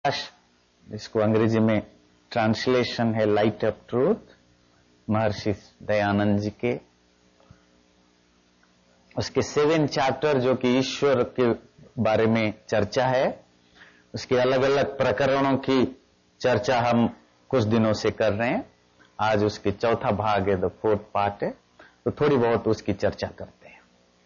जिसको अंग्रेजी में ट्रांसलेशन है light of truth, Maharshi Dayanand ji के। उसके 7 चैप्टर जो कि ईश्वर के बारे में चर्चा है, उसके अलग अलग प्रकरणों की चर्चा हम कुछ दिनों से कर रहे हैं। आज उसके चौथा भाग है, 4th पार्ट है, तो थोड़ी बहुत उसकी चर्चा करते हैं।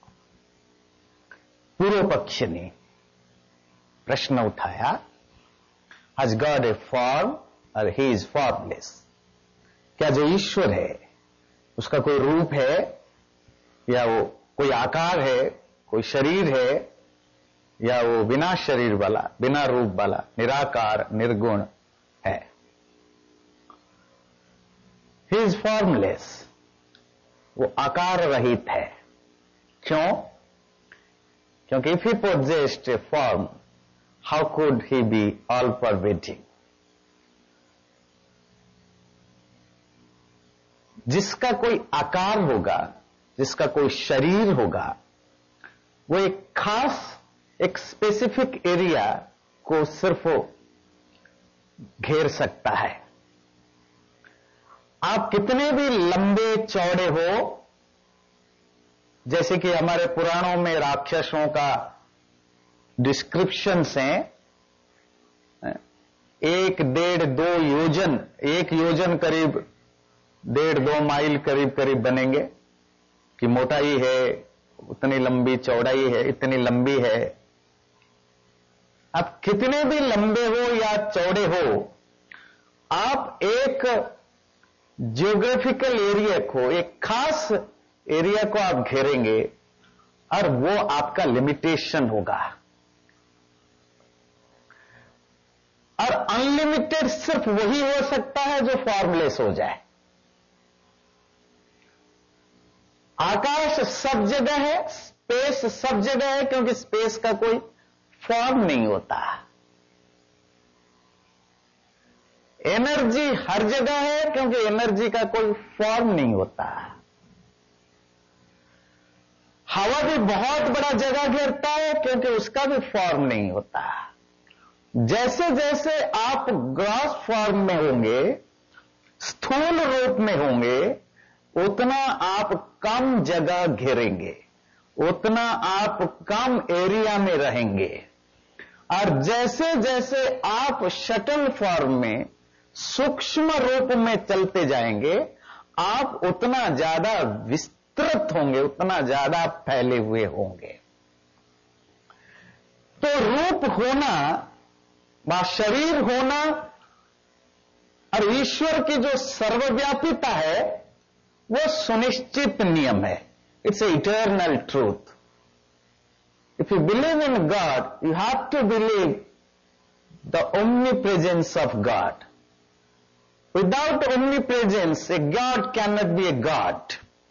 पूर्व पक्ष ने प्रश्न उठाया, Has God a form or he is formless? क्या जो ईश्वर है उसका कोई रूप है या वो कोई आकार है, कोई शरीर है, या वो बिना शरीर वाला, बिना रूप वाला, निराकार, निर्गुण है? He is formless, वो आकार रहित है। क्यों? क्योंकि if he possessed a form, how could he be all pervading? जिसका कोई आकार होगा, जिसका कोई शरीर होगा, वो एक खास, एक स्पेसिफिक एरिया को सिर्फ घेर सकता है। आप कितने भी लंबे चौड़े हो, जैसे कि हमारे पुराणों में राक्षसों का डिस्क्रिप्शन हैं, 1, 1.5, 2 योजन, 1 योजन करीब 1.5, 2 माइल करीब करीब बनेंगे कि मोटाई है, उतनी लंबी चौड़ाई है, इतनी लंबी है। आप कितने भी लंबे हो या चौड़े हो, आप एक ज्योग्राफिकल एरिया को, एक खास एरिया को आप घेरेंगे और वो आपका लिमिटेशन होगा। और अनलिमिटेड सिर्फ वही हो सकता है जो फॉर्मलेस हो जाए। आकाश सब जगह है, स्पेस सब जगह है, क्योंकि स्पेस का कोई फॉर्म नहीं होता। एनर्जी हर जगह है, क्योंकि एनर्जी का कोई फॉर्म नहीं होता। हवा भी बहुत बड़ा जगह घेरता है, क्योंकि उसका भी फॉर्म नहीं होता। जैसे जैसे आप ग्रॉस फॉर्म में होंगे, स्थूल रूप में होंगे, उतना आप कम जगह घेरेंगे, उतना आप कम एरिया में रहेंगे। और जैसे जैसे आप शटल फॉर्म में, सूक्ष्म रूप में चलते जाएंगे, आप उतना ज्यादा विस्तृत होंगे, उतना ज्यादा फैले हुए होंगे। तो रूप होना व शरीर होना और ईश्वर की जो सर्वव्यापीता है, वो सुनिश्चित नियम है। It's a eternal truth. If you believe in God, you have to believe the omnipresence of God. Without omnipresence a God can not be a God.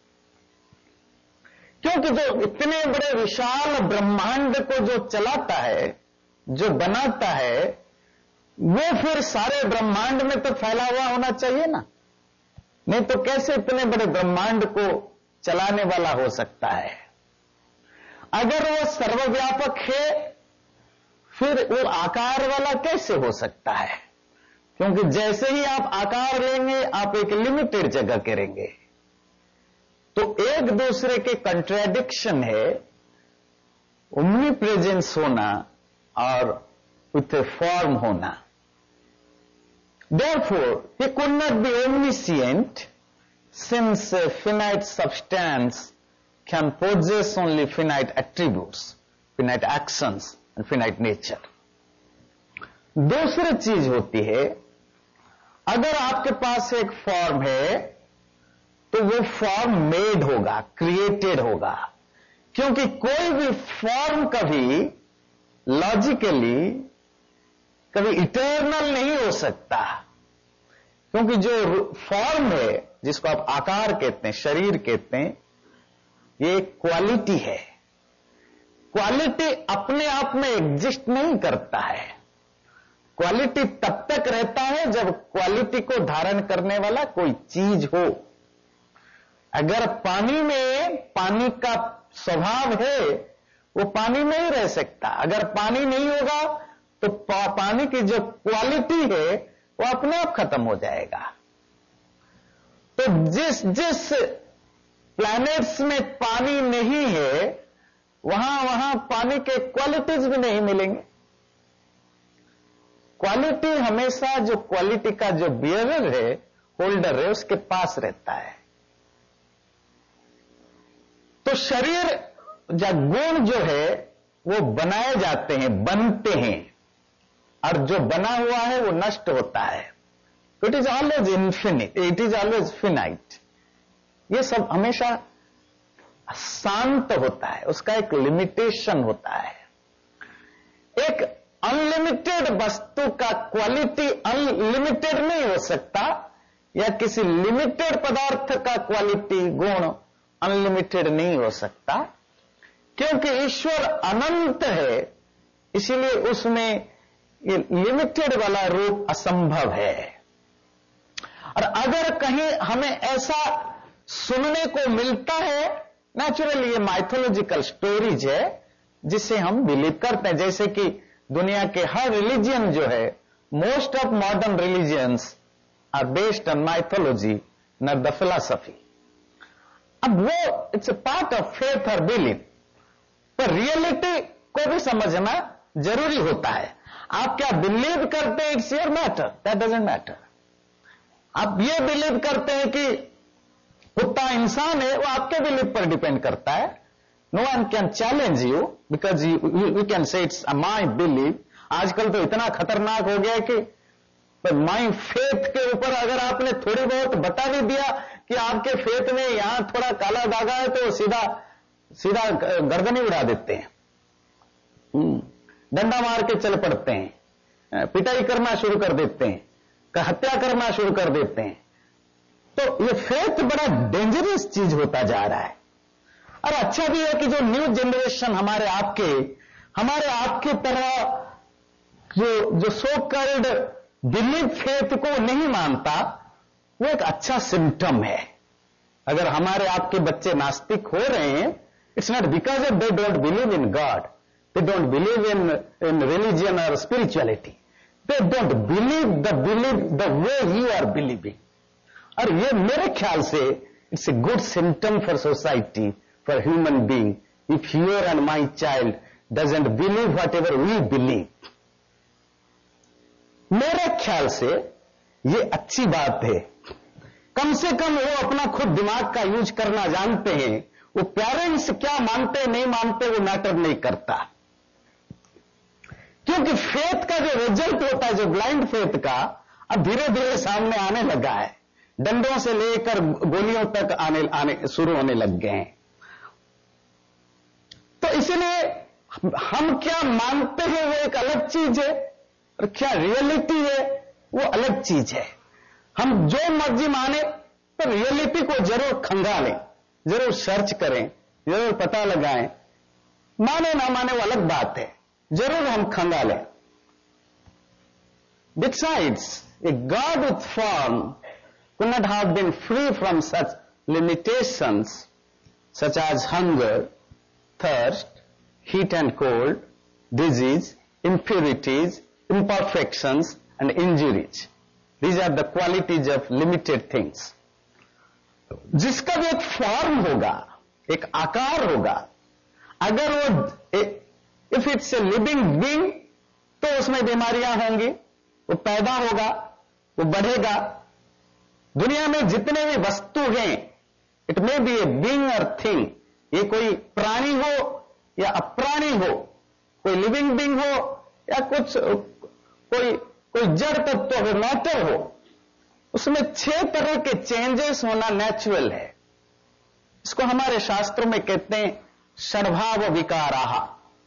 क्योंकि जो इतने बड़े विशाल ब्रह्मांड को जो चलाता है, जो बनाता है, वो फिर सारे ब्रह्मांड में तो फैला हुआ होना चाहिए ना। नहीं तो कैसे इतने बड़े ब्रह्मांड को चलाने वाला हो सकता है? अगर वो सर्वव्यापक है, फिर वो आकार वाला कैसे हो सकता है? क्योंकि जैसे ही आप आकार लेंगे, आप एक लिमिटेड जगह करेंगे। तो एक दूसरे के कंट्राडिक्शन है ओमनीप्रेजेंस होना और विथ ए फॉर्म होना। Therefore, he could not be omniscient, since a finite substance can possess only finite attributes, finite actions and finite nature. दूसरी चीज होती है, अगर आपके पास एक फॉर्म है तो वो फॉर्म मेड होगा, क्रिएटेड होगा। क्योंकि कोई भी फॉर्म कभी लॉजिकली कभी इटर्नल नहीं हो सकता। क्योंकि जो फॉर्म है, जिसको आप आकार कहते हैं, शरीर कहते हैं, ये क्वालिटी है। क्वालिटी अपने आप में एग्जिस्ट नहीं करता है। क्वालिटी तब तक रहता है जब क्वालिटी को धारण करने वाला कोई चीज हो। अगर पानी में पानी का स्वभाव है, वो पानी नहीं रह सकता। अगर पानी नहीं होगा तो पानी की जो क्वालिटी है वो अपने आप खत्म हो जाएगा। तो जिस जिस प्लैनेट्स में पानी नहीं है वहां पानी के क्वालिटीज भी नहीं मिलेंगे। क्वालिटी हमेशा जो क्वालिटी का जो बियरर है, होल्डर है, उसके पास रहता है। तो शरीर या गुण जो है वो बनाए जाते हैं, बनते हैं, और जो बना हुआ है वो नष्ट होता है। It is always infinite, it is always finite. ये सब हमेशा शांत होता है, उसका एक लिमिटेशन होता है। एक अनलिमिटेड वस्तु का क्वालिटी अनलिमिटेड नहीं हो सकता, या किसी लिमिटेड पदार्थ का क्वालिटी गुण अनलिमिटेड नहीं हो सकता, क्योंकि ईश्वर अनंत है, इसीलिए उसमें ये लिमिटेड वाला रूप असंभव है। और अगर कहीं हमें ऐसा सुनने को मिलता है, नेचुरली ये माइथोलॉजिकल स्टोरीज है जिसे हम बिलीव करते हैं। जैसे कि दुनिया के हर रिलीजियन जो है, most of modern religions are based on mythology not the philosophy. अब वो it's a part of faith और बिलीव, पर रियलिटी को भी समझना जरूरी होता है। आप क्या बिलीव करते हैं, it's your matter, that doesn't matter. आप ये बिलीव करते हैं कि कुत्ता इंसान है, वो आपके बिलीव पर डिपेंड करता है। No one can challenge you because you can say it's my believe. आजकल तो इतना खतरनाक हो गया है कि माई फेथ के ऊपर अगर आपने थोड़ी बहुत बता भी दिया कि आपके फेथ में यहां थोड़ा काला धागा है, तो सीधा गर्दन ही उड़ा देते हैं, डंडा मार के चल पड़ते हैं, पिटाई करना शुरू कर देते हैं, हत्या करना शुरू कर देते हैं। तो ये फेथ बड़ा डेंजरस चीज होता जा रहा है। और अच्छा भी है कि जो न्यू जनरेशन हमारे आपके तरह जो सो कॉल्ड बिलीव फेथ को नहीं मानता, वो एक अच्छा सिम्टम है। अगर हमारे आपके बच्चे नास्तिक हो रहे हैं, it's not because of they don't believe in God, they don't believe in religion और spirituality, they don't believe the way you are believing. और ये मेरे ख्याल से it's a good symptom for society, for human being, if your and my child doesn't believe whatever we believe. मेरे ख्याल से ये अच्छी बात है। कम से कम वो अपना खुद दिमाग का यूज करना जानते हैं। वो पेरेंट्स क्या मानते नहीं मानते वो मैटर नहीं करता, क्योंकि फेथ का जो रिजल्ट होता है, जो ब्लाइंड फेथ का, अब धीरे धीरे सामने आने लगा है। डंडों से लेकर गोलियों तक आने शुरू होने लग गए हैं। तो इसलिए हम क्या मानते हैं वो एक अलग चीज है, और क्या रियलिटी है वो अलग चीज है। हम जो मर्जी माने, तो रियलिटी को जरूर खंगालें, जरूर सर्च करें, जरूर पता लगाएं। माने ना माने वो अलग बात है, जरूर हम खंगालें। Besides, a God with form could not have been free from such limitations such as hunger, thirst, heat and cold, disease, impurities, imperfections and injuries. These are the qualities of limited things. जिसका भी एक form होगा, एक आकार होगा, अगर वो if it's a living being, तो उसमें बीमारियां होंगी, वो पैदा होगा, वो बढ़ेगा। दुनिया में जितने भी वस्तु हैं, it may be a being और थिंग, ये कोई प्राणी हो या अप्राणी हो, कोई लिविंग बीइंग हो या कोई जड़ तत्व हो, मैटर हो, उसमें 6 तरह के चेंजेस होना नेचुरल है। इसको हमारे शास्त्रों में कहते हैं षड्भाव विकाराः,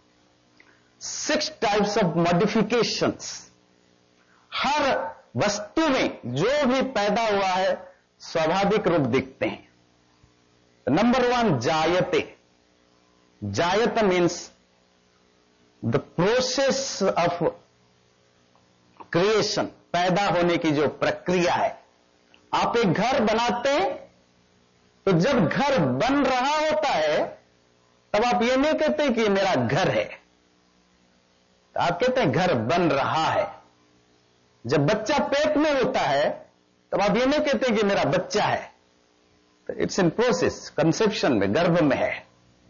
6 टाइप्स ऑफ मॉडिफिकेशंस। हर वस्तु में जो भी पैदा हुआ है स्वाभाविक रूप दिखते हैं। नंबर 1, जायते। जायत means the process of creation, पैदा होने की जो प्रक्रिया है। आप एक घर बनाते हैं, तो जब घर बन रहा होता है तब आप ये नहीं कहते कि ये मेरा घर है, तो आप कहते हैं घर बन रहा है। जब बच्चा पेट में होता है तब आप ये नहीं कहते कि मेरा बच्चा है, तो इट्स इन प्रोसेस, कंसेप्शन में, गर्भ में है।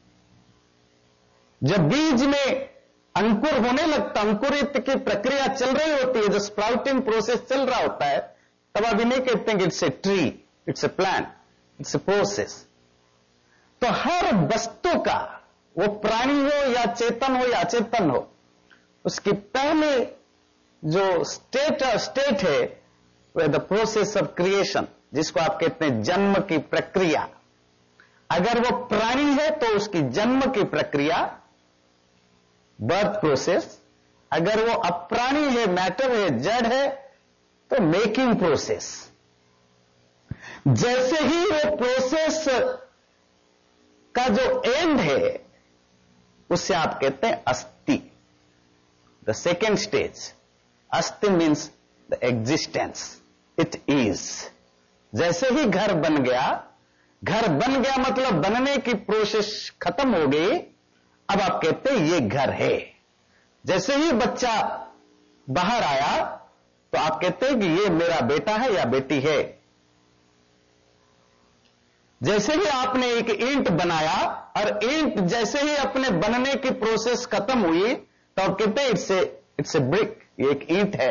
जब बीज में अंकुर होने लगता, अंकुरित की प्रक्रिया चल रही होती है, जो स्प्राउटिंग प्रोसेस चल रहा होता है, तब आप ये नहीं कहते कि it's a tree, it's a plant, it's a process. तो हर वस्तु का, वो प्राणी हो या चेतन हो या अचेतन हो, उसकी पहले जो स्टेट है वह द प्रोसेस ऑफ क्रिएशन, जिसको आप कहते हैं जन्म की प्रक्रिया। अगर वो प्राणी है तो उसकी जन्म की प्रक्रिया, बर्थ प्रोसेस। अगर वो अप्राणी है, मैटर है, जड़ है, तो मेकिंग प्रोसेस। जैसे ही वो प्रोसेस का जो एंड है उससे आप कहते हैं अस्थि, द सेकेंड स्टेज। अस्थि means the existence, it is. जैसे ही घर बन गया, घर बन गया मतलब बनने की प्रोसेस खत्म हो गई, अब आप कहते हैं ये घर है। जैसे ही बच्चा बाहर आया तो आप कहते हैं कि ये मेरा बेटा है या बेटी है। जैसे ही आपने एक ईंट बनाया और ईंट जैसे ही अपने बनने की प्रोसेस खत्म हुई तो आप कहते हैं इट्स ए ब्रिक, ये एक ईंट है।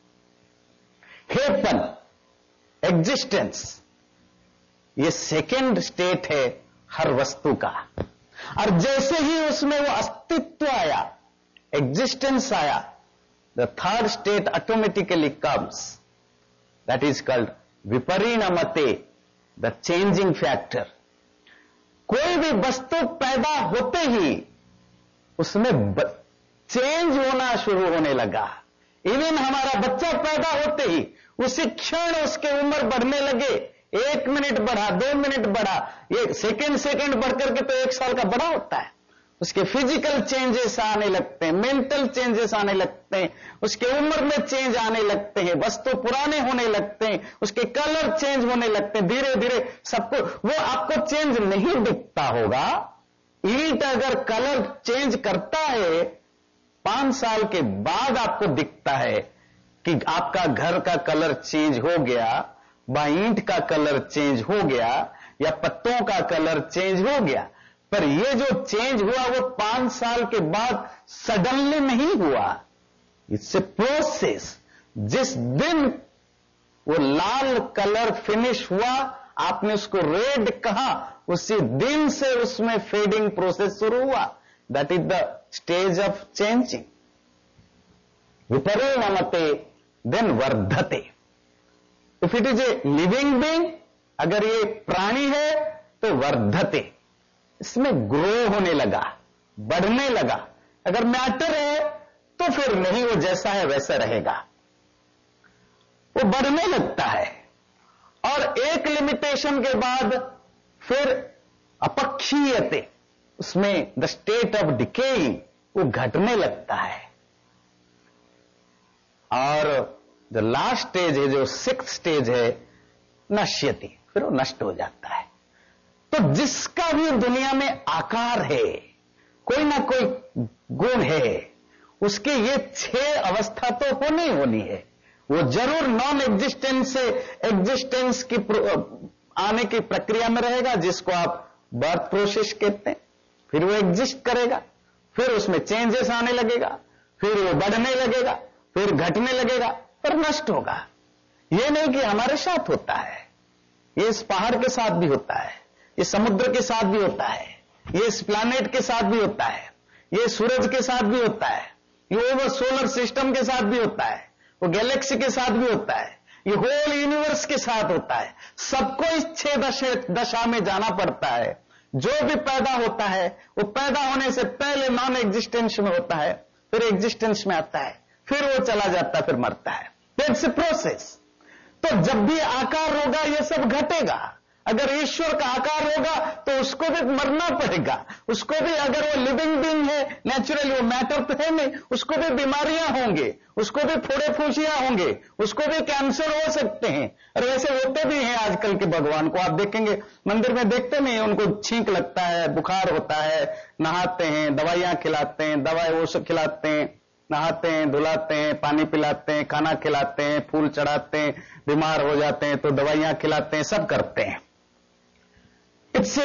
हेपन, एग्जिस्टेंस, ये सेकेंड स्टेट है हर वस्तु का। और जैसे ही उसमें वो अस्तित्व आया, एग्जिस्टेंस आया, the third state automatically comes, that is called विपरिणमते, द चेंजिंग फैक्टर। कोई भी वस्तु पैदा होते ही उसमें चेंज होना शुरू होने लगा। इवन हमारा बच्चा पैदा होते ही उसी क्षण उसके उम्र बढ़ने लगे, 1 मिनट बढ़ा, 2 मिनट बढ़ा, ये सेकंड बढ़कर के तो 1 साल का बड़ा होता है। उसके फिजिकल चेंजेस आने लगते हैं, मेंटल चेंजेस आने लगते हैं, उसके उम्र में चेंज आने लगते हैं, वस्तु पुराने होने लगते हैं, उसके कलर चेंज होने लगते हैं, धीरे धीरे सबको। वो आपको चेंज नहीं दिखता होगा। ईंट अगर कलर चेंज करता है 5 साल के बाद आपको दिखता है कि आपका घर का कलर चेंज हो गया, ईंट का कलर चेंज हो गया, या पत्तों का कलर चेंज हो गया। पर ये जो चेंज हुआ वो 5 साल के बाद सडनली नहीं हुआ, इट्स ए प्रोसेस। जिस दिन वो लाल कलर फिनिश हुआ, आपने उसको रेड कहा, उसी दिन से उसमें फेडिंग प्रोसेस शुरू हुआ। That is the stage of changing. विपरिणमते, देन वर्धते। If it is a living being, अगर ये प्राणी है तो वर्धते, इसमें ग्रो होने लगा, बढ़ने लगा। अगर मैटर है तो फिर नहीं, वो जैसा है वैसा रहेगा, वो बढ़ने लगता है। और एक लिमिटेशन के बाद फिर अपक्षीयते, उसमें द स्टेट ऑफ डिकेइंग, वो घटने लगता है। और जो लास्ट स्टेज है, जो 6th स्टेज है, नश्यति, फिर वो नष्ट हो जाता है। तो जिसका भी दुनिया में आकार है, कोई ना कोई गुण है, उसके ये 6 अवस्था तो होनी होनी है। वो जरूर नॉन एग्जिस्टेंस से एग्जिस्टेंस की आने की प्रक्रिया में रहेगा, जिसको आप बर्थ प्रोसेस कहते हैं। फिर वो एग्जिस्ट करेगा, फिर उसमें चेंजेस आने लगेगा, फिर वो बढ़ने लगेगा, फिर घटने लगेगा, पर नष्ट होगा। ये नहीं कि हमारे साथ होता है, ये इस पहाड़ के साथ भी होता है, ये समुद्र के साथ भी होता है, ये इस प्लैनेट के साथ भी होता है, ये सूरज के साथ भी होता है, ये ओवर सोलर सिस्टम के साथ भी होता है, वो गैलेक्सी के साथ भी होता है, ये होल यूनिवर्स के साथ होता है। सबको इस 6 दशा में जाना पड़ता है। जो भी पैदा होता है वो पैदा होने से पहले नॉन एग्जिस्टेंस में होता है, फिर एग्जिस्टेंस में आता है, फिर वो चला जाता है, फिर मरता है। It's a process. तो जब भी आकार होगा ये सब घटेगा। अगर ईश्वर का आकार होगा तो उसको भी मरना पड़ेगा, उसको भी, अगर वो लिविंग बीइंग है, नेचुरली वो मैटर तो है नहीं, उसको भी बीमारियां होंगे, उसको भी फोड़े फूसियां होंगे, उसको भी कैंसर हो सकते हैं। और वैसे होते भी हैं आजकल के भगवान को आप देखेंगे, मंदिर में देखते नहीं, उनको छींक लगता है, बुखार होता है, नहाते हैं, दवाइयां खिलाते हैं, दवाई वो सब खिलाते हैं, नहाते हैं, धुलाते हैं, पानी पिलाते हैं, खाना खिलाते हैं, फूल चढ़ाते हैं, बीमार हो जाते हैं तो दवाइयां खिलाते हैं, सब करते हैं। इससे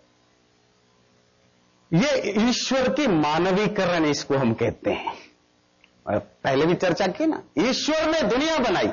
ये ईश्वर की मानवीकरण इसको हम कहते हैं। और पहले भी चर्चा की ना, ईश्वर ने दुनिया बनाई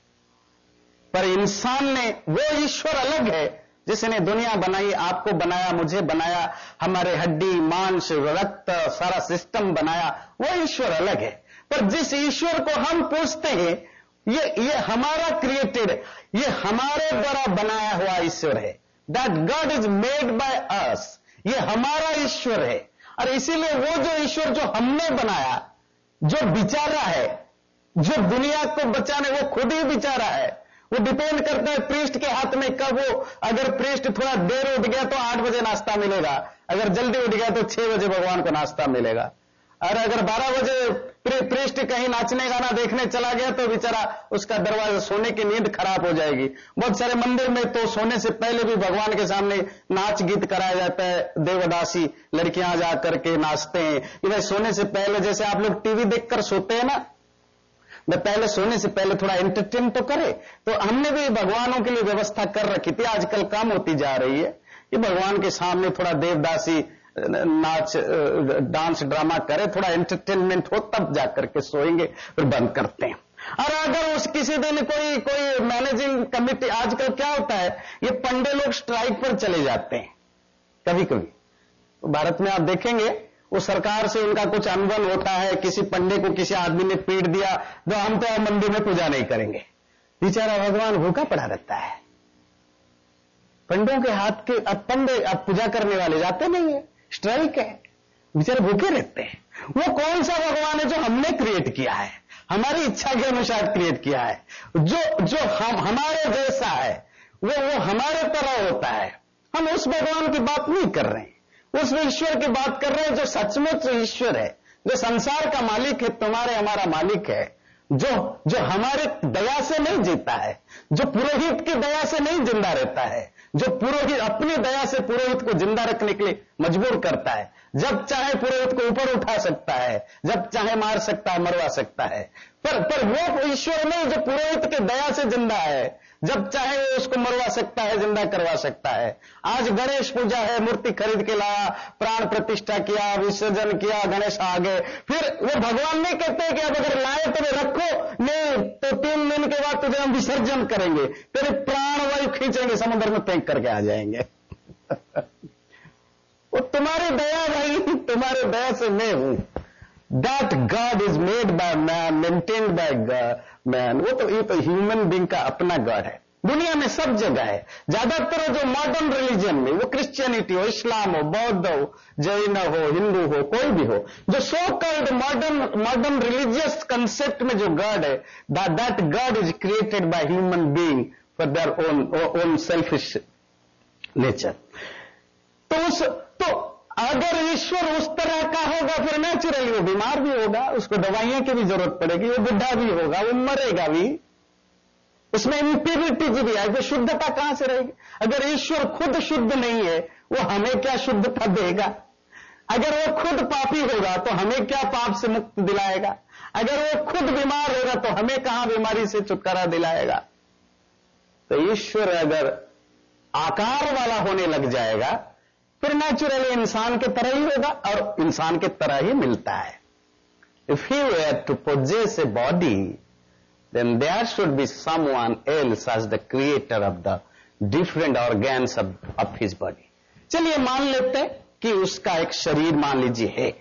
पर इंसान ने, वो ईश्वर अलग है जिसने दुनिया बनाई, आपको बनाया, मुझे बनाया, हमारे हड्डी मांस रक्त सारा सिस्टम बनाया, वो ईश्वर अलग है। पर जिस ईश्वर को हम पूछते हैं ये हमारा क्रिएटेड, ये हमारे द्वारा बनाया हुआ ईश्वर है। That God is made by us, ये हमारा ईश्वर है। और इसीलिए वो जो ईश्वर जो हमने बनाया, जो बेचारा है, जो दुनिया को बचाने, वो खुद ही बेचारा है। वो डिपेंड करता है प्रीस्ट के हाथ में, कब वो, अगर प्रीस्ट थोड़ा देर उठ गया तो 8 बजे नाश्ता मिलेगा, अगर जल्दी उठ गया तो 6 बजे भगवान को नाश्ता मिलेगा। और अगर 12 बजे प्रीस्ट कहीं नाचने गाना देखने चला गया तो बेचारा उसका दरवाजा, सोने की नींद खराब हो जाएगी। बहुत सारे मंदिर में तो सोने से पहले भी भगवान के सामने नाच गीत कराया जाता है, देवदासी लड़कियां जा करके नाचते हैं कि भाई सोने से पहले, जैसे आप लोग टीवी देखकर सोते हैं ना, मैं पहले सोने से पहले थोड़ा एंटरटेन तो करे। तो हमने भी भगवानों के लिए व्यवस्था कर रखी थी, आजकल कम होती जा रही है कि भगवान के सामने थोड़ा देवदासी नाच डांस ड्रामा करे, थोड़ा एंटरटेनमेंट हो, तब जाकर के सोएंगे, फिर बंद करते हैं। और अगर उस किसी दिन कोई मैनेजिंग कमिटी, आजकल क्या होता है, ये पंडे लोग स्ट्राइक पर चले जाते हैं कभी कभी। तो भारत में आप देखेंगे वो सरकार से उनका कुछ अनबन होता है, किसी पंडे को किसी आदमी ने पीट दिया, तो हम तो मंदिर में पूजा नहीं करेंगे, बेचारा भगवान भूखा पड़ा रहता है। पंडों के हाथ के, अब पंडे, अब पूजा करने वाले जाते नहीं है, स्ट्राइक है, बेचारे भूखे रहते हैं। वो कौन सा भगवान है जो हमने क्रिएट किया है, हमारी इच्छा के अनुसार क्रिएट किया है, जो हमारे जैसा है, वो हमारे तरह होता है। हम उस भगवान की बात नहीं कर रहे हैं, उस ईश्वर की बात कर रहे हैं जो सचमुच ईश्वर है, जो संसार का मालिक है, तुम्हारे हमारा मालिक है, जो हमारे दया से नहीं जीता है, जो पुरोहित की दया से नहीं जिंदा रहता है, जो पुरोहित अपनी दया से पुरोहित को जिंदा रखने के लिए मजबूर करता है। जब चाहे पुरोहित को ऊपर उठा सकता है, जब चाहे मार सकता है, मरवा सकता है। पर वो ईश्वर नहीं जो पुरोहित की दया से जिंदा है, जब चाहे उसको मरवा सकता है, जिंदा करवा सकता है। आज गणेश पूजा है, मूर्ति खरीद के लाया, प्राण प्रतिष्ठा किया, विसर्जन किया, गणेश आ गए, फिर वो भगवान नहीं कहते कि अब अगर लाए तो रखो, नहीं तो 3 दिन के बाद तुझे हम विसर्जन करेंगे, तेरे प्राण वायु खींचेंगे, समुद्र में फेंक करके आ जाएंगे। वो तुम्हारी दया भाई, तुम्हारे दया से मैं हूं। That God is made by man, maintained by man। वो तो ये तो ह्यूमन बीइंग का अपना गॉड है, दुनिया में सब जगह है। ज्यादातर जो मॉडर्न रिलीजन में, वो क्रिश्चियनिटी हो, इस्लाम हो, बौद्ध हो, जैन हो, हिंदू हो, कोई भी हो, जो so called modern religious concept में जो गॉड है, that God is created by human being for their own selfish nature. तो अगर ईश्वर उस तरह का होगा, फिर नेचुरली वो बीमार भी होगा, उसको दवाइयों की भी जरूरत पड़ेगी, वो बुढ़ा भी होगा, वो मरेगा भी, उसमें इंप्योरिटी भी आएगी, शुद्धता कहां से रहेगी? अगर ईश्वर खुद शुद्ध नहीं है, वो हमें क्या शुद्धता देगा? अगर वो खुद पापी होगा तो हमें क्या पाप से मुक्ति दिलाएगा? अगर वो खुद बीमार होगा तो हमें कहां बीमारी से छुटकारा दिलाएगा? तो ईश्वर अगर आकार वाला होने लग जाएगा, फिर नेचुरली इंसान के तरह ही होगा और इंसान के तरह ही मिलता है। If he were to possess a body, then there should be someone else as the creator of the different organs of his body। चलिए मान लेते हैं कि उसका एक शरीर मान लीजिए है,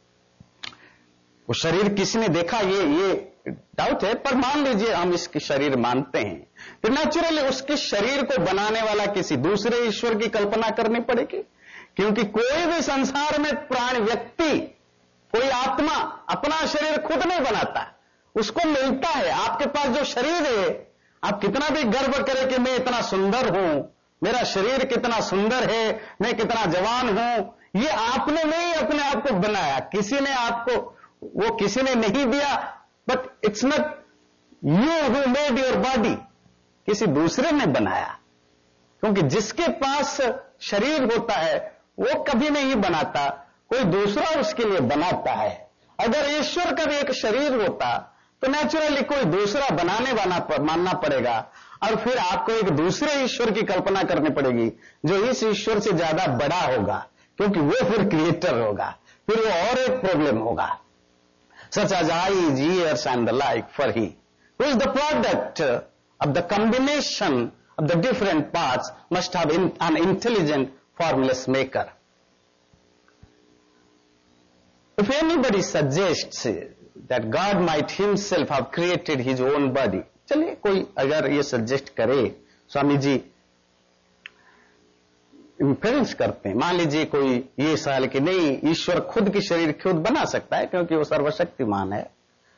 वो शरीर किसने देखा ये डाउट है, पर मान लीजिए हम इसके शरीर मानते हैं, तो नेचुरली उसके शरीर को बनाने वाला किसी दूसरे ईश्वर की कल्पना करनी पड़ेगी, क्योंकि कोई भी संसार में प्राण व्यक्ति, कोई आत्मा अपना शरीर खुद नहीं बनाता, उसको मिलता है। आपके पास जो शरीर है, आप कितना भी गर्व करें कि मैं इतना सुंदर हूं, मेरा शरीर कितना सुंदर है, मैं कितना जवान हूं, ये आपने नहीं अपने आप को बनाया, किसी ने आपको, वो किसी ने नहीं दिया, but it's not you who made your body, किसी दूसरे ने बनाया। क्योंकि जिसके पास शरीर होता है वो कभी नहीं बनाता, कोई दूसरा उसके लिए बनाता है। अगर ईश्वर का भी एक शरीर होता तो नेचुरली कोई दूसरा बनाने वाला मानना पड़ेगा और फिर आपको एक दूसरे ईश्वर की कल्पना करनी पड़ेगी जो इस ईश्वर से ज्यादा बड़ा होगा, क्योंकि वो फिर क्रिएटर होगा, फिर वो और एक प्रॉब्लम होगा। Such as eyes, ears and the like for he who is the product of the combination of the different parts must have an intelligent formless maker. If anybody suggests that God might himself have created his own body, चलिए कोई अगर ये suggest करे, Swami ji influence करते हैं, मान लीजिए कोई ये सवाल कि नहीं ईश्वर खुद की शरीर खुद बना सकता है क्योंकि वो सर्वशक्तिमान है,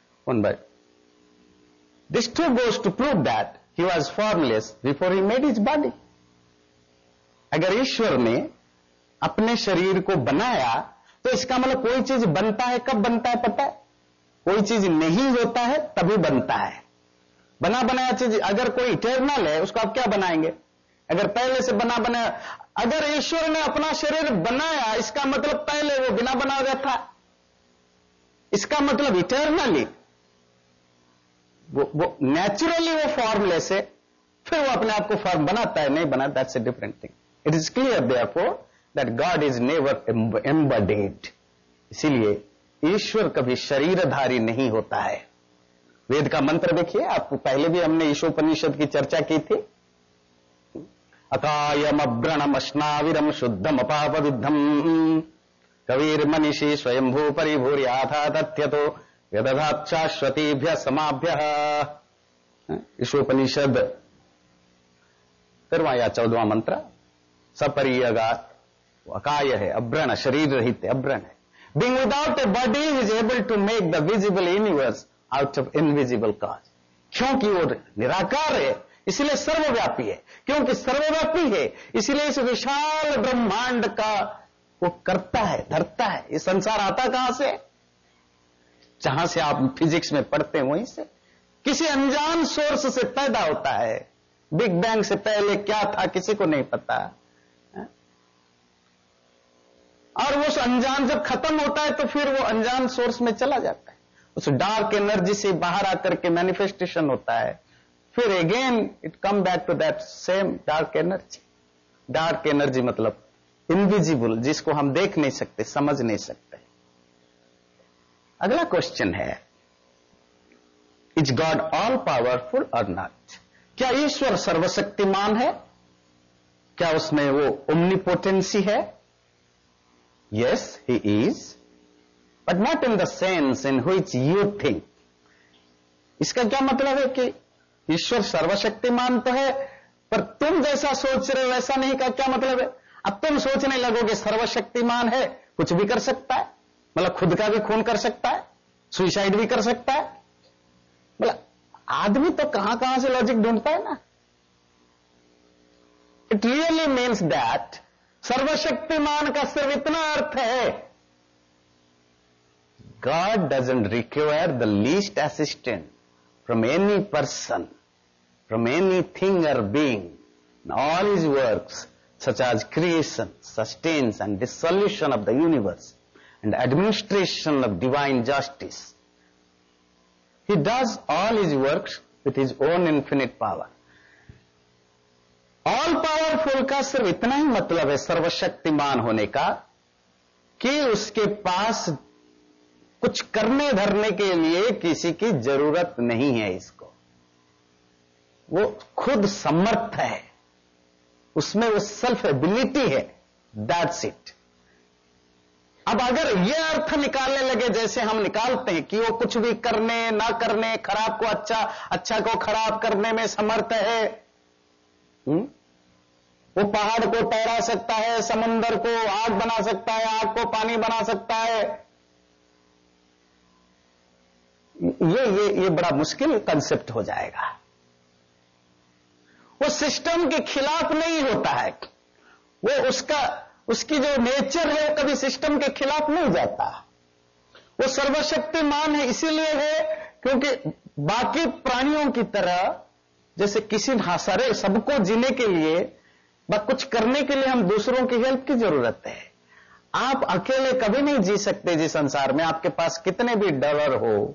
this too goes to prove that he was formless before he made his body. अगर ईश्वर ने अपने शरीर को बनाया तो इसका मतलब कोई चीज बनता है, कब बनता है पता है? कोई चीज नहीं होता है तभी बनता है। बना बनाया चीज, अगर कोई इटर्नल है उसको आप क्या बनाएंगे? अगर पहले से बना बनाया, अगर ईश्वर ने अपना शरीर बनाया इसका मतलब पहले वो बिना बना हुआ था, इसका मतलब इटर्नली वो नेचुरली वो फॉर्मलेस है, फिर वो अपने आप को फॉर्म बनाता है नहीं बना, that's a different thing. It is clear therefore that God is never embodied. इसीलिए ईश्वर कभी शरीरधारी नहीं होता है। वेद का मंत्र देखिए, आपको पहले भी हमने ईशोपनिषद की चर्चा की थी। अकायम अब्रणम अश्नाविरम शुद्धम अपापविद्धम कवीर मनीषी स्वयंभू परिभूर्याथा तथ्यतो यदधात् शाश्वतीभ्य समाभ्य। ईशोपनिषद 13वां या 14वां मंत्र। सपरियगा अकाय है, अब्रण, शरीर रहित है, अब्रण है। Being without a body is able to make the visible universe out of invisible cause। क्योंकि वो निराकार है इसलिए सर्वव्यापी है, क्योंकि सर्वव्यापी है इसलिए इस विशाल ब्रह्मांड का वो करता है, धरता है। ये संसार आता कहां से? जहां से आप फिजिक्स में पढ़ते हैं वहीं से, किसी अनजान सोर्स से पैदा होता है। बिग बैंग से पहले क्या था किसी को नहीं पता, और वो अनजान जब खत्म होता है तो फिर वो अनजान सोर्स में चला जाता है। उस डार्क एनर्जी से बाहर आकर के मैनिफेस्टेशन होता है, फिर again it come back to that same dark energy. Dark energy मतलब इनविजिबल, जिसको हम देख नहीं सकते, समझ नहीं सकते। अगला क्वेश्चन है, इज गॉड ऑल पावरफुल और नॉट? क्या ईश्वर सर्वशक्तिमान है? क्या उसमें वो ओमनीपोटेंसी है? Yes, he is, but not in the sense in which you think। इसका क्या मतलब है कि ईश्वर सर्वशक्तिमान तो है पर तुम जैसा सोच रहे हो वैसा नहीं का क्या मतलब है? अब तुम सोचने लगोगे सर्वशक्तिमान है, कुछ भी कर सकता है, मतलब खुद का भी खून कर सकता है, सुसाइड भी कर सकता है। मतलब आदमी तो कहां कहां से लॉजिक ढूंढता है ना। इट रियली मीन्स दैट सर्वशक्तिमान का सिर्फ इतना अर्थ है, God doesn't require the least assistance from any person, from anything or being. In all his works, such as creation, sustenance and dissolution of the universe, and administration of divine justice, he does all his works with his own infinite power. All powerful का सिर्फ इतना ही मतलब है सर्वशक्तिमान होने का कि उसके पास कुछ करने धरने के लिए किसी की जरूरत नहीं है। इसको वो खुद समर्थ है, उसमें वो सेल्फ एबिलिटी है, दैट्स इट। अब अगर ये अर्थ निकालने लगे जैसे हम निकालते हैं कि वो कुछ भी करने ना करने, खराब को अच्छा, अच्छा को खराब करने में समर्थ है, वो पहाड़ को तैरा सकता है, समुद्र को आग बना सकता है, आग को पानी बना सकता है, ये बड़ा मुश्किल कंसेप्ट हो जाएगा। वो सिस्टम के खिलाफ नहीं होता है, वो उसकी जो नेचर है वो कभी सिस्टम के खिलाफ नहीं जाता। वो सर्वशक्तिमान है इसीलिए है क्योंकि बाकी प्राणियों की तरह जैसे किसी सारे सबको जीने के लिए कुछ करने के लिए हम दूसरों की हेल्प की जरूरत है। आप अकेले कभी नहीं जी सकते जी संसार में, आपके पास कितने भी डॉलर हो,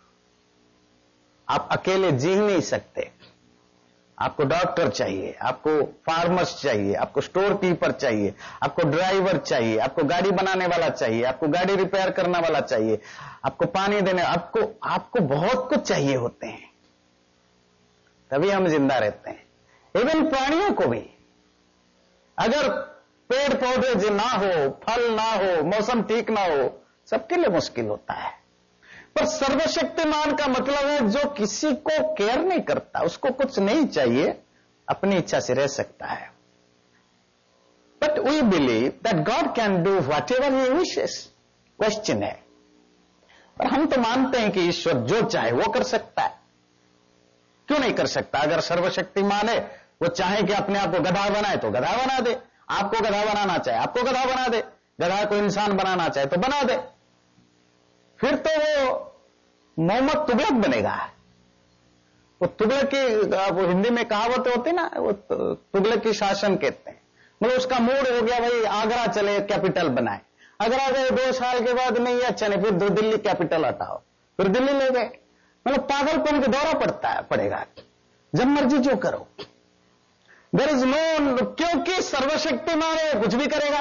आप अकेले जी ही नहीं सकते। आपको डॉक्टर चाहिए, आपको फार्मर्स चाहिए, आपको स्टोर कीपर चाहिए, आपको ड्राइवर चाहिए, आपको गाड़ी बनाने वाला चाहिए, आपको गाड़ी रिपेयर करने वाला चाहिए, आपको पानी देने, आपको बहुत कुछ चाहिए होते हैं, तभी हम जिंदा रहते हैं। इवन प्राणियों को भी, अगर पेड़ पौधे जो ना हो, फल ना हो, मौसम ठीक ना हो, सबके लिए मुश्किल होता है। पर सर्वशक्तिमान का मतलब है जो किसी को केयर नहीं करता, उसको कुछ नहीं चाहिए, अपनी इच्छा से रह सकता है। But we believe that God can do whatever he wishes. Question है, पर हम तो मानते हैं कि ईश्वर जो चाहे वो कर सकता है। क्यों नहीं कर सकता? अगर सर्वशक्तिमान है, वो चाहे कि अपने आप को गधा बनाए तो गधा बना दे, आपको गधा बनाना चाहे आपको गधा बना दे, गधा को इंसान बनाना चाहे तो बना दे, फिर तो वो मोहम्मद तुगलक बनेगा। वो तुगलक की, वो हिंदी में कहावतें होती ना, वो तुगलक की शासन कहते हैं। मतलब उसका मूड हो गया भाई आगरा चले, कैपिटल बनाए, आगरा गए, 2 साल के बाद नहीं अच्छा नहीं, फिर दिल्ली कैपिटल हटाओ, फिर दिल्ली ले गए। मतलब पागलपन का दौरा पड़ेगा, जब मर्जी जो करो। देयर इज नो, क्योंकि सर्वशक्तिमान है, कुछ भी करेगा।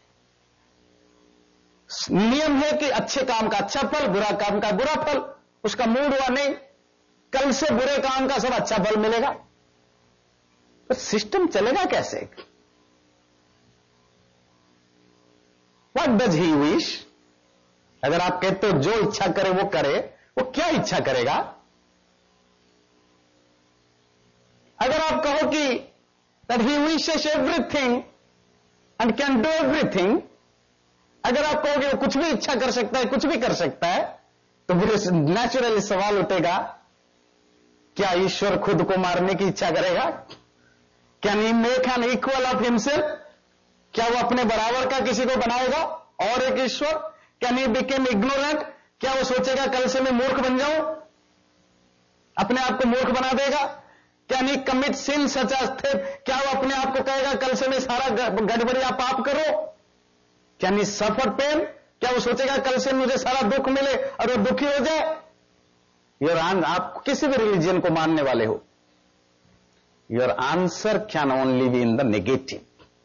नियम है कि अच्छे काम का अच्छा फल, बुरा काम का बुरा फल। उसका मूड हुआ नहीं, कल से बुरे काम का सब अच्छा फल मिलेगा, तो सिस्टम चलेगा कैसे? What does he wish? अगर आप कहते हो जो इच्छा करे वो करे, वो क्या इच्छा करेगा? अगर आप कहो कि that he wishes everything and can do everything, अगर आप कहोगे वो कुछ भी इच्छा कर सकता है, कुछ भी कर सकता है, तो फिर नेचुरली सवाल उठेगा, क्या ईश्वर खुद को मारने की इच्छा करेगा? Can he make an equal of himself? क्या वो अपने बराबर का किसी को बनाएगा और एक ईश्वर? Can he became ignorant? क्या वो सोचेगा कल से मैं मूर्ख बन जाऊं, अपने आप को मूर्ख बना देगा? Can he commit sin such as theft? क्या वो अपने आप को कहेगा कल से मैं सारा गड़बड़िया पाप करो? Can he suffer pain? क्या वो सोचेगा कल से मुझे सारा दुख मिले और वो दुखी हो जाए? योर आप किसी भी रिलीजन को मानने वाले हो, your answer can only be in the negative,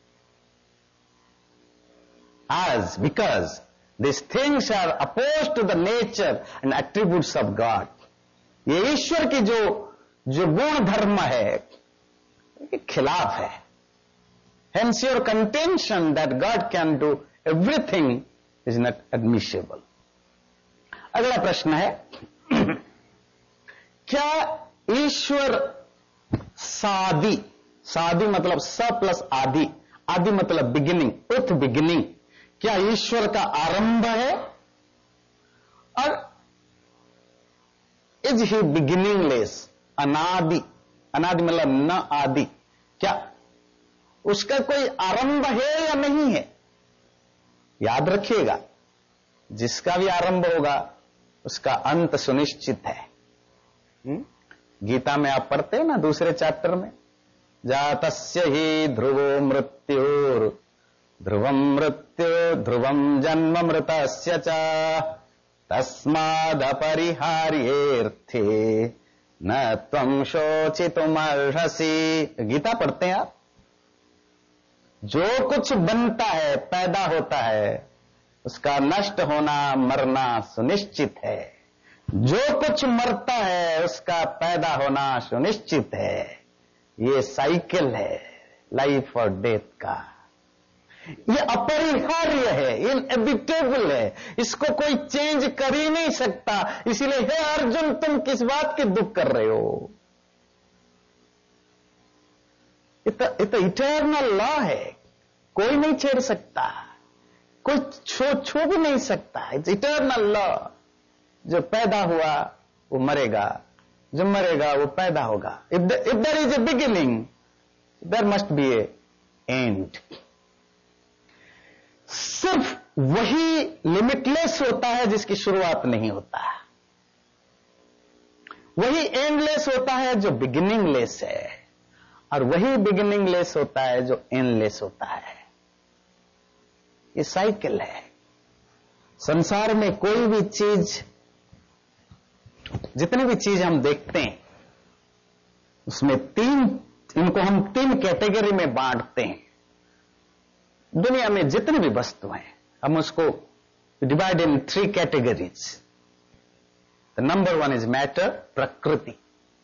as because these things are opposed to the nature and attributes of God. ये ईश्वर की जो गुण धर्म है, ये खिलाफ है। Hence your contention that God can do everything is not admissible. अगला प्रश्न है, क्या ईश्वर सादी मतलब स प्लस आदि, आदि मतलब बिगिनिंग, उथ बिगिनिंग, क्या ईश्वर का आरंभ है? और इज ही बिगिनिंगलेस, अनादि, अनादि मतलब न आदि, क्या उसका कोई आरंभ है या नहीं है? याद रखिएगा, जिसका भी आरंभ होगा उसका अंत सुनिश्चित है। गीता में आप पढ़ते हैं ना, दूसरे चैप्टर में, जातस्य ही ध्रुवो मृत्युर ध्रुवम मृत्यु ध्रुवम जन्म मृतस्य च तस्माद अपरिहार्येऽर्थे न त्वं शोचितुमर्हसि। गीता पढ़ते हैं आप? जो कुछ बनता है, पैदा होता है, उसका नष्ट होना, मरना सुनिश्चित है। जो कुछ मरता है उसका पैदा होना सुनिश्चित है। ये साइकिल है लाइफ और डेथ का, ये अपरिहार्य है, इनएविटेबल है, इसको कोई चेंज कर ही नहीं सकता। इसीलिए हे अर्जुन, तुम किस बात की दुख कर रहे हो? ये तो इटर्नल लॉ है, कोई नहीं छेड़ सकता, कोई छू भी नहीं सकता। It's eternal law. जो पैदा हुआ वो मरेगा, जो मरेगा वो पैदा होगा। If there is a beginning there must be a end. सिर्फ वही लिमिटलेस होता है जिसकी शुरुआत नहीं होता है, वही एंडलेस होता है जो बिगिनिंगलेस है, और वही बिगिनिंगलेस होता है जो एंडलेस होता है। ये साइकिल है। संसार में कोई भी चीज, जितनी भी चीज हम देखते हैं उसमें इनको हम 3 कैटेगरी में बांटते हैं। दुनिया में जितनी भी वस्तु हैं हम उसको divide in 3 categories. The number 1 is matter, प्रकृति।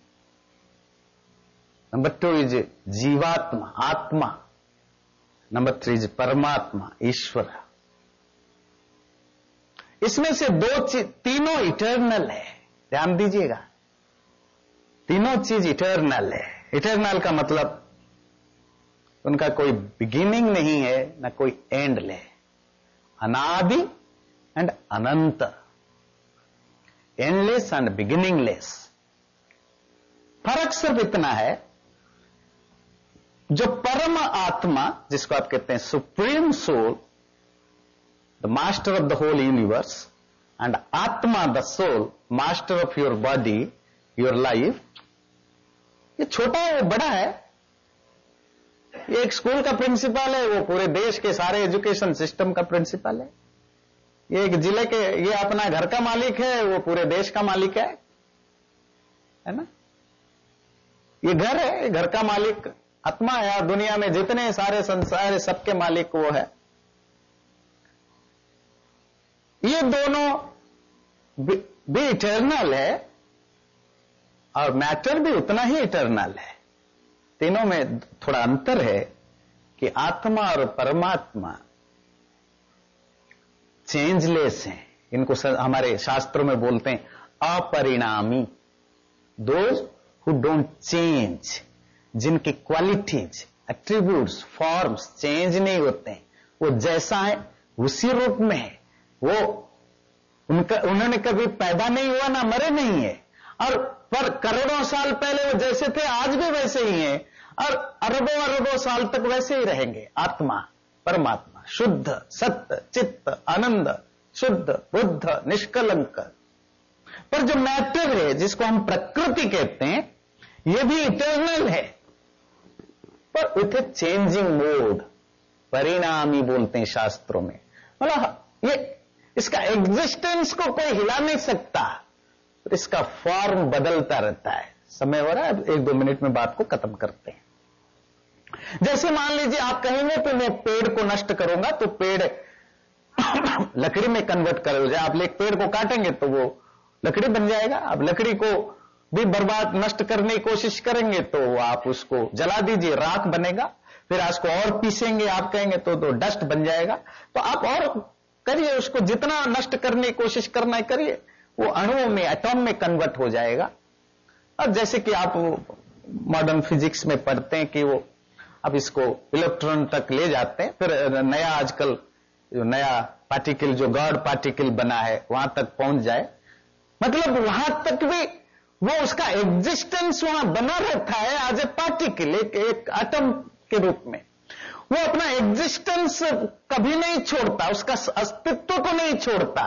नंबर 2 इज जीवात्मा, आत्मा। नंबर 3 इज परमात्मा, ईश्वर। इसमें से तीनों इटर्नल है। ध्यान दीजिएगा, तीनों चीज इटर्नल है। इटर्नल का मतलब उनका कोई बिगिनिंग नहीं है ना कोई एंड है। अनादि एंड अनंत, एंडलेस एंड बिगिनिंगलेस। फर्क सिर्फ इतना है, जो परम आत्मा जिसको आप कहते हैं supreme soul, the master of the whole universe, and आत्मा the soul, master of your body, your life, ये छोटा है बड़ा है। ये एक स्कूल का प्रिंसिपल है, वो पूरे देश के सारे एजुकेशन सिस्टम का प्रिंसिपल है। ये एक जिले के, ये अपना घर का मालिक है, वो पूरे देश का मालिक है ना। ये घर है, ये घर का मालिक आत्मा है। और दुनिया में जितने सारे संसार है सबके मालिक वो है। ये दोनों भी इटर्नल है और मैटर भी उतना ही इटर्नल है। तीनों में थोड़ा अंतर है कि आत्मा और परमात्मा चेंजलेस हैं। इनको हमारे शास्त्रों में बोलते हैं अपरिणामी, दोज हु डोंट चेंज, जिनकी क्वालिटीज, एट्रीब्यूट्स, फॉर्म्स चेंज नहीं होते हैं। वो जैसा है उसी रूप में है। वो उन्होंने कभी पैदा नहीं हुआ ना मरे नहीं है, और पर करोड़ों साल पहले वो जैसे थे आज भी वैसे ही हैं, और अरबों अरबों साल तक वैसे ही रहेंगे। आत्मा, परमात्मा, शुद्ध, सत्य, चित्त, आनंद, शुद्ध, बुद्ध, निष्कलंक। पर जो मैटर है जिसको हम प्रकृति कहते हैं, ये भी इटर्नल है पर विथ ए चेंजिंग मोड, परिणामी बोलते हैं शास्त्रों में। मतलब ये इसका एग्जिस्टेंस को कोई हिला नहीं सकता, तो इसका फॉर्म बदलता रहता है। समय हो रहा है, 1-2 मिनट में बात को खत्म करते हैं। जैसे मान लीजिए आप कहेंगे कि मैं पेड़ को नष्ट करूंगा तो पेड़ लकड़ी में कन्वर्ट कर जाए। आप एक पेड़ को काटेंगे तो वो लकड़ी बन जाएगा। अब लकड़ी को भी बर्बाद नष्ट करने की कोशिश करेंगे तो आप उसको जला दीजिए, राख बनेगा। फिर उसको और पीसेंगे, आप कहेंगे तो डस्ट बन जाएगा। तो आप और करिए, उसको जितना नष्ट करने की कोशिश करना है करिए, वो अणुओं में, एटॉम में कन्वर्ट हो जाएगा। अब जैसे कि आप मॉडर्न फिजिक्स में पढ़ते हैं कि वो अब इसको इलेक्ट्रॉन तक ले जाते हैं, फिर नया आजकल जो नया पार्टिकल, जो गॉड पार्टिकल बना है, वहां तक पहुंच जाए। मतलब वहां तक भी वो उसका एग्जिस्टेंस वहां बना रहता है एज ए पार्टिकल, एक एटम के रूप में। वो अपना एग्जिस्टेंस कभी नहीं छोड़ता, उसका अस्तित्व को नहीं छोड़ता,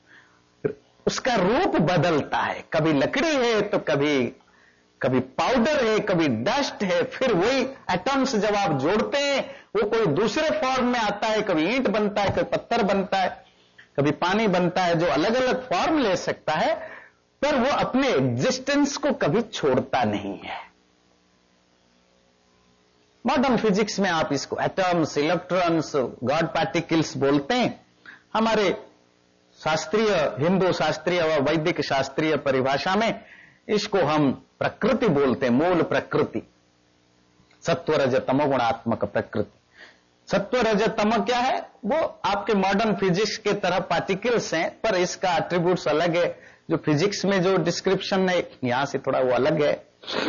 उसका रूप बदलता है। कभी लकड़ी है तो कभी पाउडर है, कभी डस्ट है। फिर वही एटम्स जब आप जोड़ते हैं वो कोई दूसरे फॉर्म में आता है। कभी ईंट बनता है, कभी पत्थर बनता है, कभी पानी बनता है, जो अलग अलग फॉर्म ले सकता है, पर वो अपने एग्जिस्टेंस को कभी छोड़ता नहीं है। मॉडर्न फिजिक्स में आप इसको एटम्स, इलेक्ट्रॉन्स, गॉड पार्टिकल्स बोलते हैं। हमारे शास्त्रीय, हिंदू शास्त्रीय व वैदिक शास्त्रीय परिभाषा में इसको हम प्रकृति बोलते हैं, मूल प्रकृति, सत्व रज तमो गुणात्मक प्रकृति। सत्व रज तम क्या है? वो आपके मॉडर्न फिजिक्स के तरह पार्टिकल्स हैं, पर इसका एट्रीब्यूट्स अलग है। जो फिजिक्स में जो डिस्क्रिप्शन है यहां से थोड़ा वो अलग है।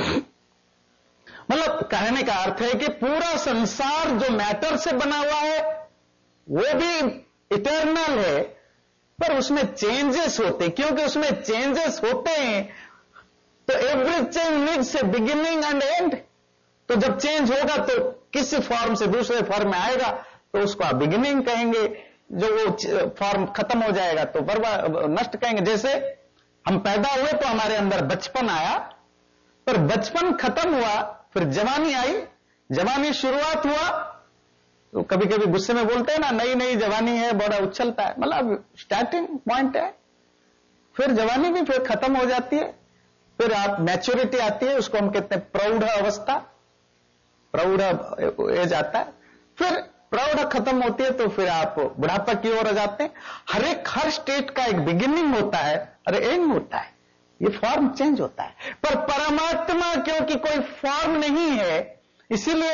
मतलब कहने का अर्थ है कि पूरा संसार जो मैटर से बना हुआ है वो भी इटर्नल है, पर उसमें चेंजेस होते हैं। क्योंकि उसमें चेंजेस होते हैं तो every change needs a beginning and end. तो जब चेंज होगा तो किसी फॉर्म से दूसरे फॉर्म में आएगा तो उसको आप बिगिनिंग कहेंगे, जो वो फॉर्म खत्म हो जाएगा तो बर्बाद, नष्ट कहेंगे। जैसे हम पैदा हुए तो हमारे अंदर बचपन आया, पर बचपन खत्म हुआ, फिर जवानी आई, जवानी शुरुआत हुआ, तो कभी कभी गुस्से में बोलते हैं ना, नई नई जवानी है, बड़ा उछलता है, मतलब स्टार्टिंग पॉइंट है, फिर जवानी भी फिर खत्म हो जाती है, फिर आप मैच्योरिटी आती है, उसको हम कहते हैं प्रौढ़ अवस्था, प्रौढ़ एज आता है, फिर प्रौढ़ खत्म होती है तो फिर आप बुढ़ापा की ओर जाते हैं। हर स्टेट का एक बिगिनिंग होता है और एंड होता है, ये फॉर्म चेंज होता है। पर परमात्मा क्योंकि कोई फॉर्म नहीं है, इसीलिए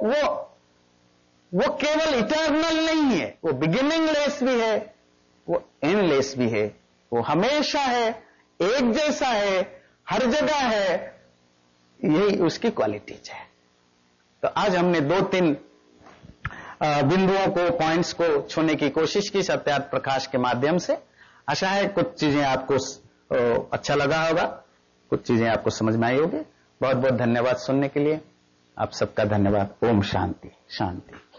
वो केवल इटर्नल नहीं है, वो बिगिनिंग लेस भी है, वो एंडलेस भी है, वो हमेशा है, एक जैसा है, हर जगह है, यही उसकी क्वालिटीज है। तो आज हमने 2-3 बिंदुओं को, पॉइंट्स को छूने की कोशिश की सत्यार्थ प्रकाश के माध्यम से। आशा है कुछ चीजें आपको अच्छा लगा होगा, कुछ चीजें आपको समझ में आई होगी। बहुत बहुत धन्यवाद सुनने के लिए, आप सबका धन्यवाद। ओम शांति शांति।